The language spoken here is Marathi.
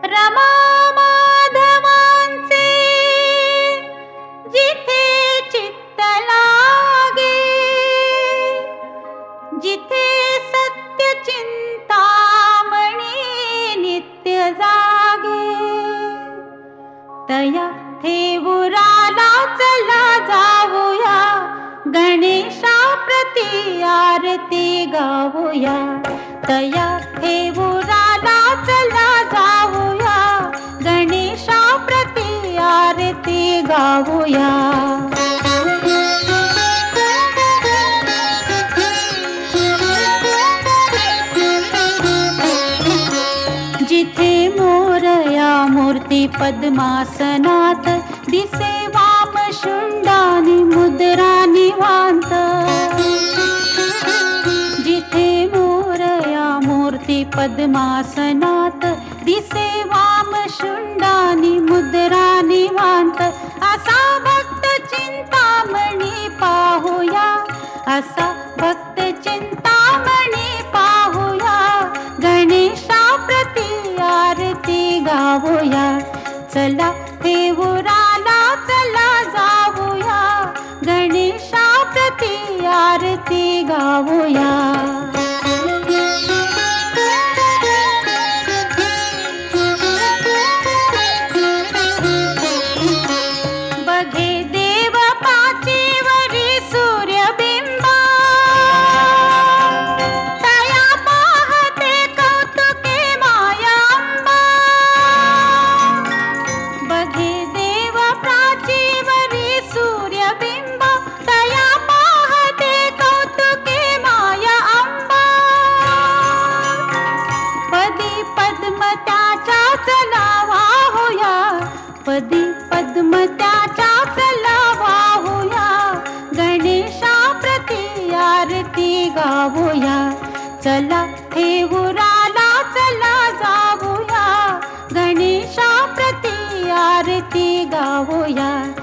रमा माधवांचे जिथे चित्त लागे, जिथे सत्य चिंतामणी नित्य जागे, तया थेऊराला चला जाऊया, गणेशा प्रति आरती गाऊया. तया थेऊराला चला जाऊया, गणेशा प्रति आरती गाऊया. जिथे मोरया मूर्ती पद्मासनात, दिसे वाम शुंडानी मुद्रा निवांत. जिथे मोरया मूर्ती पद्मासनात, दिसे वाम शुंडानी मुद्रा निवांत. असा भक्त चिंतामणी पाहूया, असा भक्त चिंतामणी पाहूया, गणेशा प्रति आरती गाऊया. चला थेऊराला चला जाऊया, गणेशा प्रति आरती गाऊया. बघे देव पाचीवरी सूर्यबिंबा, तया पाहते कौतुके मायांबा. बघे देव प्राचीवरी सूर्यबिंब, तया पाहते कौतुके मायांबा. पदी पद्म त्याच्या चला वाहूया, पदी पद्म त्याच्या चला वाहूया, गणेशा प्रति आरती गाऊया. चला थेऊराला चला जाऊया, गणेशा प्रति आरती गाऊया.